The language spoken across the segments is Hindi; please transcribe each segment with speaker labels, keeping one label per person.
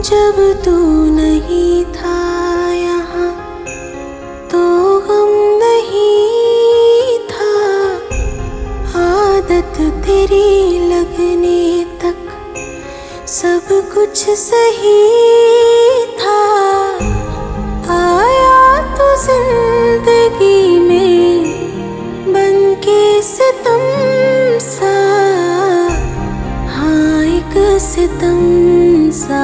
Speaker 1: जब तू नहीं था यहाँ तो गम नहीं था। आदत तेरी लगने तक सब कुछ सही था। आया तो जिंदगी में बनके सितम सा, हाँ एक सितम सा।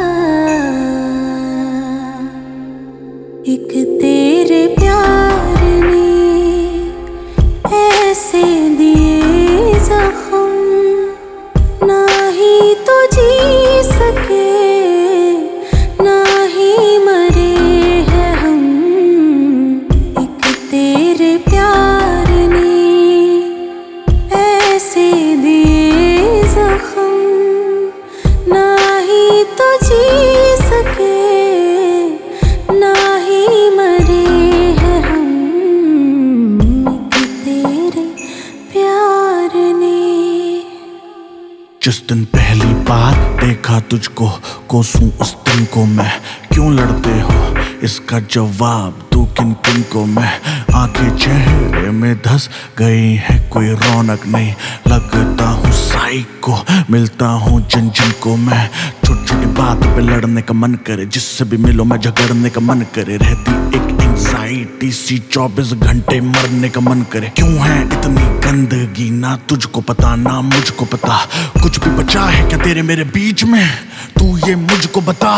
Speaker 1: एक तेरे प्यार ने ऐसे दिए जख्म, ना ही तो जी सके ना ही मरे हैं हम। एक तेरे प्यार ने ऐसे दिए जख्म, ना ही तो जी सके ना ही मरे हैं हम। एक तेरे प्यार ने।
Speaker 2: जिस दिन पहली बार देखा तुझको, कोसूं उस दिन को मैं। क्यों लड़ते हो इसका जवाब दूं किन किन को मैं। आंखें चेहरे में धस गई है, कोई रौनक नहीं। लगता हूँ साइको, मिलता हूँ जिन जिन को मैं। छोटी छोटी बात पे लड़ने का मन करे, जिससे भी मिलो मैं झगड़ने का मन करे। रहती एक एंजाइटी सी 24 घंटे, मरने का मन करे। क्यों है इतनी गंदगी, ना तुझको पता ना मुझको पता। कुछ भी बचा है क्या तेरे मेरे बीच में, तू ये मुझको बता।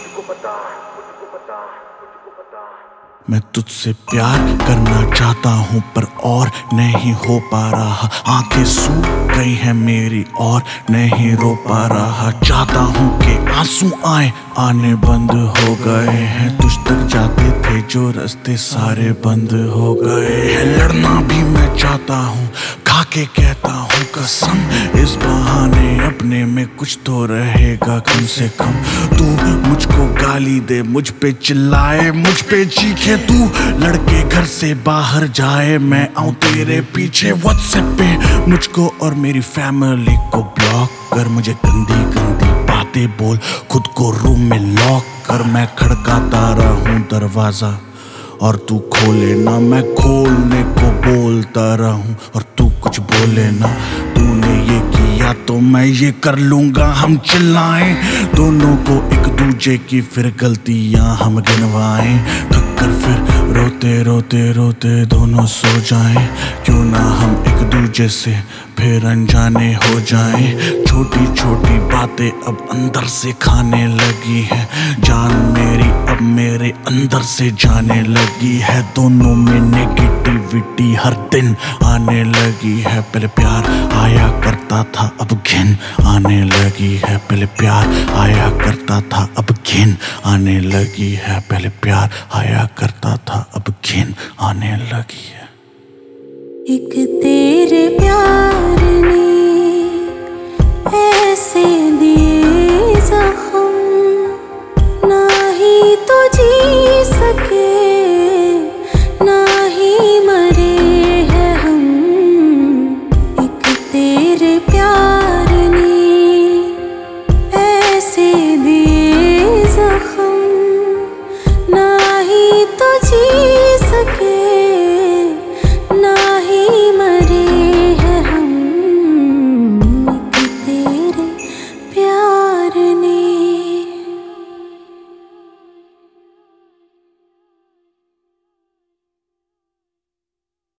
Speaker 2: मैं तुझसे प्यार करना चाहता हूँ पर और नहीं हो पा रहा। आंखें सूख गई हैं मेरी और नहीं रो पा रहा। चाहता हूँ कि आंसू आए, आने बंद हो गए हैं। तुझ तक जाते थे जो रास्ते सारे बंद हो गए हैं। लड़ना भी मैं चाहता हूँ, खा के कहता हूँ कसम। इस बहाने अपने में कुछ तो रहेगा कम से कम। तू मुझको गाली दे, मुझ पे चिल्लाए, मुझ पे चीखे। तू लड़के घर से बाहर जाए, मैं आऊं तेरे पीछे। व्हाट्सएप पे मुझको और मेरी फैमिली को ब्लॉक कर। मुझे गंदी गंदी बातें बोल, खुद को रूम में लॉक कर। मैं खड़काता रहूं दरवाजा और तू खोले ना, मैं खोलने को बोलता रहूं और तू कुछ बोले ना। तूने ये किया तो मैं ये कर लूंगा, हम चिल्लाएं दोनों को एक दूजे की, फिर गलतियां हम गिनवाएं। थककर फिर रोते रोते रोते दोनों सो जाएं। क्यों ना हम एक दूजे से फिर अनजाने हो जाएं। छोटी छोटी बातें अब अंदर से खाने लगी है जान मेरी, अब मेरे अंदर से जाने लगी है। दोनों में नेगेटिविटी हर दिन आने लगी है। पहले प्यार आया करता था अब घिन आने लगी है। पहले प्यार आया करता था अब घिन आने लगी है। पहले प्यार आया करता था अब घिन आने लगी है।
Speaker 1: एक तेरे प्यार ने